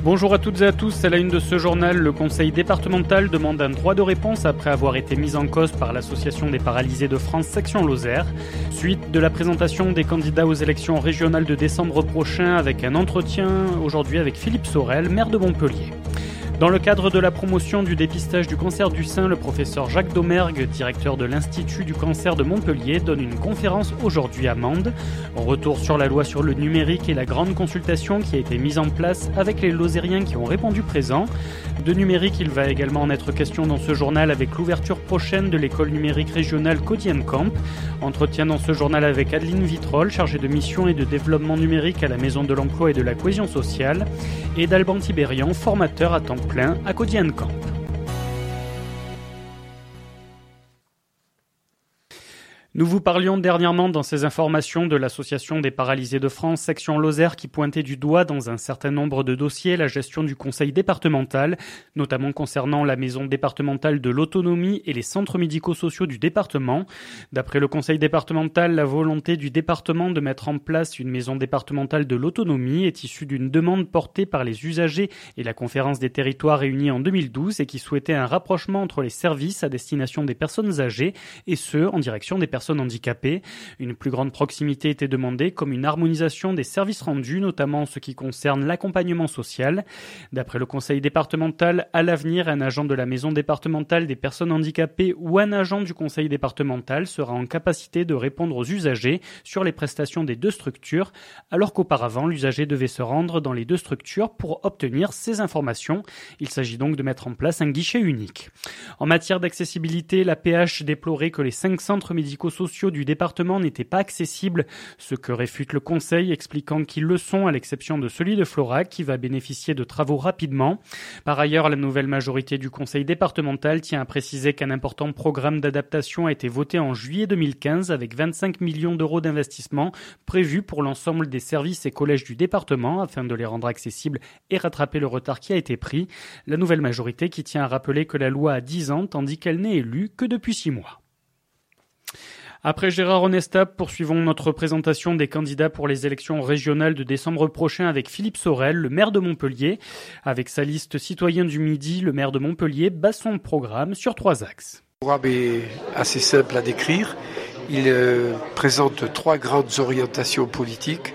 Bonjour à toutes et à tous, à la une de ce journal, le conseil départemental demande un droit de réponse après avoir été mis en cause par l'association des paralysés de France section Lozère. Suite de la présentation des candidats aux élections régionales de décembre prochain avec un entretien aujourd'hui avec Philippe Sorel, maire de Montpellier. Dans le cadre de la promotion du dépistage du cancer du sein, le professeur Jacques Domergue, directeur de l'Institut du cancer de Montpellier, donne une conférence aujourd'hui à Mende. Retour sur la loi sur le numérique et la grande consultation qui a été mise en place avec les Lozériens qui ont répondu présent. De numérique, il va également en être question dans ce journal avec l'ouverture prochaine de l'école numérique régionale Codienkamp. Entretien dans ce journal avec Adeline Vitrolles, chargée de mission et de développement numérique à la Maison de l'Emploi et de la Cohésion sociale, et d'Alban Tiberian, formateur à temps plein à Codienkamp. Nous vous parlions dernièrement dans ces informations de l'Association des paralysés de France, section Lozère, qui pointait du doigt dans un certain nombre de dossiers la gestion du conseil départemental, notamment concernant la maison départementale de l'autonomie et les centres médico-sociaux du département. D'après le conseil départemental, la volonté du département de mettre en place une maison départementale de l'autonomie est issue d'une demande portée par les usagers et la conférence des territoires réunie en 2012 et qui souhaitait un rapprochement entre les services à destination des personnes âgées et ceux en direction des personnes handicapées. Une plus grande proximité était demandée comme une harmonisation des services rendus, notamment en ce qui concerne l'accompagnement social. D'après le conseil départemental, à l'avenir, un agent de la maison départementale des personnes handicapées ou un agent du conseil départemental sera en capacité de répondre aux usagers sur les prestations des deux structures, alors qu'auparavant, l'usager devait se rendre dans les deux structures pour obtenir ces informations. Il s'agit donc de mettre en place un guichet unique. En matière d'accessibilité, la PH déplorait que les 5 centres médico-sociaux du département n'étaient pas accessibles, ce que réfute le conseil, expliquant qu'ils le sont à l'exception de celui de Florac qui va bénéficier de travaux rapidement. Par ailleurs, la nouvelle majorité du conseil départemental tient à préciser qu'un important programme d'adaptation a été voté en juillet 2015 avec 25 millions d'euros d'investissement prévus pour l'ensemble des services et collèges du département afin de les rendre accessibles et rattraper le retard qui a été pris. La nouvelle majorité qui tient à rappeler que la loi a 10 ans tandis qu'elle n'est élue que depuis 6 mois. Après Gérard Onestap, poursuivons notre présentation des candidats pour les élections régionales de décembre prochain avec Philippe Sorel, le maire de Montpellier. Avec sa liste Citoyens du Midi, le maire de Montpellier bat son programme sur 3 axes. Le programme est assez simple à décrire. Il présente 3 grandes orientations politiques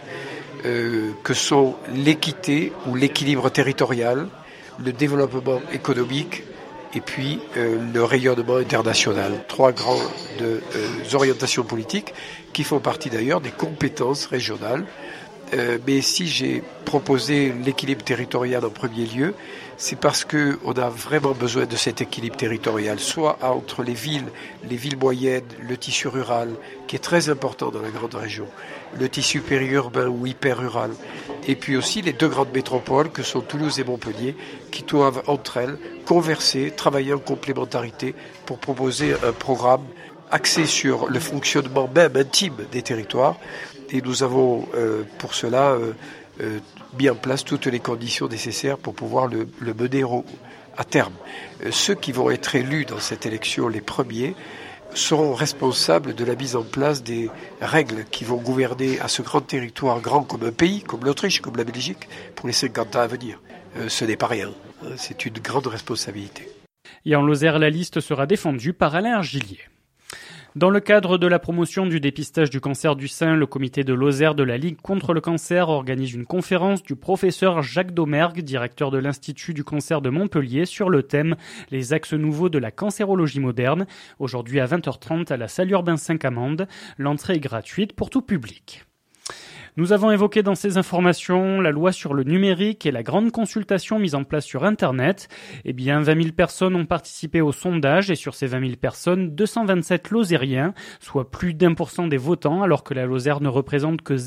que sont l'équité ou l'équilibre territorial, le développement économique et puis le rayonnement international. 3 grandes orientations politiques qui font partie d'ailleurs des compétences régionales. Mais si j'ai proposé l'équilibre territorial en premier lieu, c'est parce qu'on a vraiment besoin de cet équilibre territorial, soit entre les villes moyennes, le tissu rural, qui est très important dans la grande région, le tissu périurbain ou hyper-rural, et puis aussi les 2 grandes métropoles que sont Toulouse et Montpellier, qui doivent entre elles converser, travailler en complémentarité pour proposer un programme axé sur le fonctionnement même intime des territoires. Et nous avons pour cela mis en place toutes les conditions nécessaires pour pouvoir le mener à terme. Ceux qui vont être élus dans cette élection, les premiers, seront responsables de la mise en place des règles qui vont gouverner à ce grand territoire, grand comme un pays, comme l'Autriche, comme la Belgique, pour les 50 ans à venir. Ce n'est pas rien, c'est une grande responsabilité. Et en Lozère, la liste sera défendue par Alain Argilier. Dans le cadre de la promotion du dépistage du cancer du sein, le comité de Lozère de la Ligue contre le cancer organise une conférence du professeur Jacques Domergue, directeur de l'Institut du cancer de Montpellier, sur le thème « Les axes nouveaux de la cancérologie moderne », aujourd'hui à 20h30 à la salle Urbain 5 à Mende. L'entrée est gratuite pour tout public. Nous avons évoqué dans ces informations la loi sur le numérique et la grande consultation mise en place sur Internet. 20 000 personnes ont participé au sondage et sur ces 20 000 personnes, 227 Lozériens, soit plus d'1% des votants, alors que la Lozère ne représente que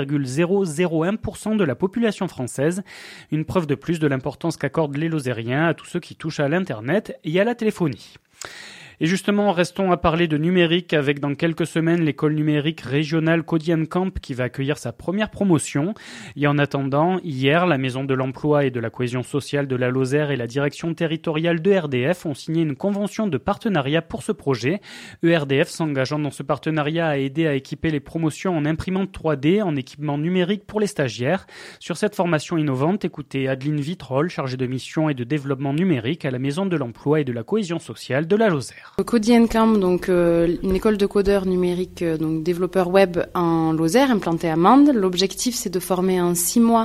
0,001% de la population française. Une preuve de plus de l'importance qu'accordent les Lozériens à tous ceux qui touchent à l'Internet et à la téléphonie. Et justement, restons à parler de numérique avec dans quelques semaines l'école numérique régionale Codienkamp qui va accueillir sa première promotion. Et en attendant, hier, la Maison de l'Emploi et de la Cohésion sociale de la Lozère et la direction territoriale de RDF ont signé une convention de partenariat pour ce projet. ERDF s'engageant dans ce partenariat à aider à équiper les promotions en imprimante 3D, en équipement numérique pour les stagiaires. Sur cette formation innovante, écoutez Adeline Vitrolles, chargée de mission et de développement numérique à la Maison de l'Emploi et de la Cohésion sociale de la Lozère. Codienkamp, donc une école de codeurs numériques, donc développeurs web en Lozère, implantée à Mende. L'objectif, c'est de former en 6 mois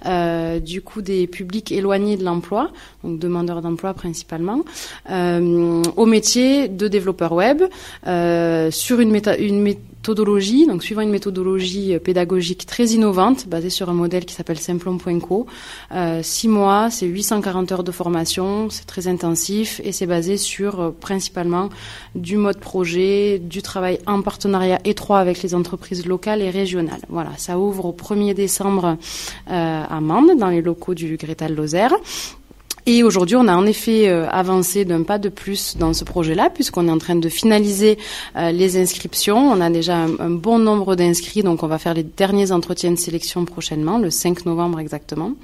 du coup des publics éloignés de l'emploi, donc demandeurs d'emploi principalement, au métier de développeur web sur une méthodologie, donc suivant une méthodologie pédagogique très innovante, basée sur un modèle qui s'appelle Simplon.co. 6 mois, c'est 840 heures de formation, c'est très intensif et c'est basé sur principalement du mode projet, du travail en partenariat étroit avec les entreprises locales et régionales. Voilà, ça ouvre au 1er décembre à Mende, dans les locaux du Gretal Lozère. Et aujourd'hui, on a en effet avancé d'un pas de plus dans ce projet-là, puisqu'on est en train de finaliser les inscriptions. On a déjà un bon nombre d'inscrits, donc on va faire les derniers entretiens de sélection prochainement, le 5 novembre exactement.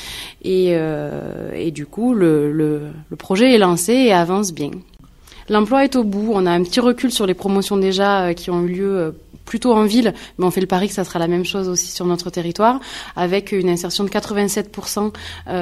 Et du coup, le projet est lancé et avance bien. L'emploi est au bout. On a un petit recul sur les promotions déjà qui ont eu lieu plutôt en ville, mais on fait le pari que ça sera la même chose aussi sur notre territoire, avec une insertion de 87%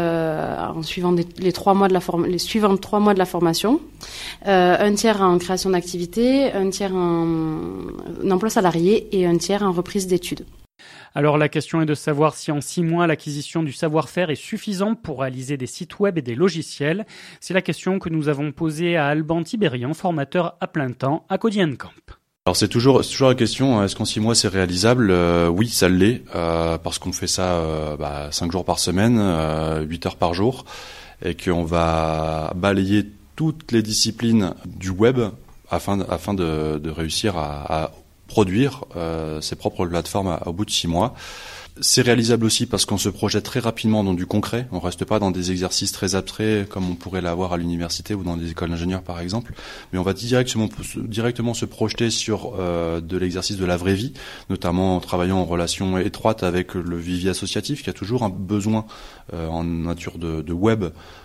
en suivant les suivants 3 mois de la formation, un tiers en création d'activité, un tiers en emploi salarié et un tiers en reprise d'études. Alors la question est de savoir si en 6 mois l'acquisition du savoir-faire est suffisante pour réaliser des sites web et des logiciels. C'est la question que nous avons posée à Alban Tiberian, formateur à plein temps à Codienkamp. Alors c'est toujours la question, est-ce qu'en 6 mois c'est réalisable ? Oui, ça l'est, parce qu'on fait ça 5 jours par semaine, 8 heures par jour, et qu'on va balayer toutes les disciplines du web afin de réussir à produire ses propres plateformes au bout de 6 mois. C'est réalisable aussi parce qu'on se projette très rapidement dans du concret. On reste pas dans des exercices très abstraits comme on pourrait l'avoir à l'université ou dans des écoles d'ingénieurs par exemple. Mais on va directement se projeter sur de l'exercice de la vraie vie, notamment en travaillant en relation étroite avec le vivier associatif qui a toujours un besoin en nature de web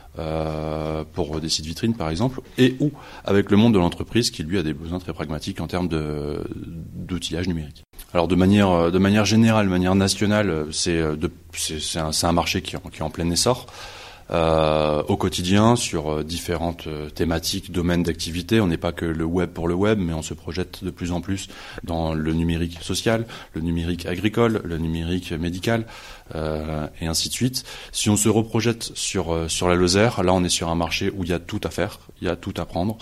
pour des sites vitrines par exemple, et ou avec le monde de l'entreprise qui lui a des besoins très pragmatiques en termes d'outillage numérique. Alors de manière générale, de manière nationale, c'est un marché qui est en plein essor. Au quotidien, sur différentes thématiques, domaines d'activité. On n'est pas que le web pour le web, mais on se projette de plus en plus dans le numérique social, le numérique agricole, le numérique médical, et ainsi de suite. Si on se reprojette sur la Lozère, là on est sur un marché où il y a tout à faire, il y a tout à prendre.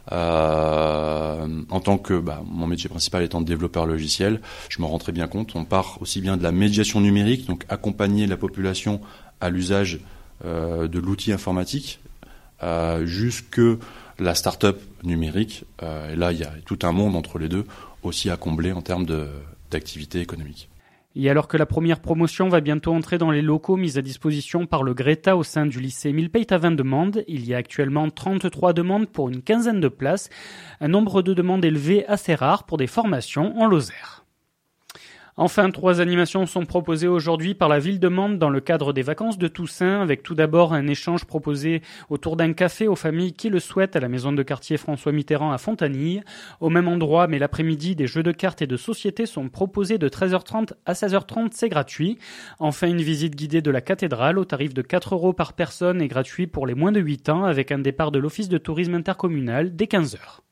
En tant que mon métier principal étant développeur logiciel, je m'en rends très bien compte. On part aussi bien de la médiation numérique, donc accompagner la population à l'usage de l'outil informatique, jusque la start-up numérique. Et là, il y a tout un monde entre les deux aussi à combler en termes d'activité économique. Et alors que la première promotion va bientôt entrer dans les locaux mis à disposition par le Greta au sein du lycée Émile Peytavin de Mende, il y a actuellement 33 demandes pour une quinzaine de places, un nombre de demandes élevé assez rare pour des formations en Lozère. Enfin, 3 animations sont proposées aujourd'hui par la ville de Mende dans le cadre des vacances de Toussaint, avec tout d'abord un échange proposé autour d'un café aux familles qui le souhaitent à la maison de quartier François Mitterrand à Fontanille. Au même endroit, mais l'après-midi, des jeux de cartes et de société sont proposés de 13h30 à 16h30, c'est gratuit. Enfin, une visite guidée de la cathédrale au tarif de 4 € par personne et gratuit pour les moins de 8 ans, avec un départ de l'office de tourisme intercommunal dès 15h.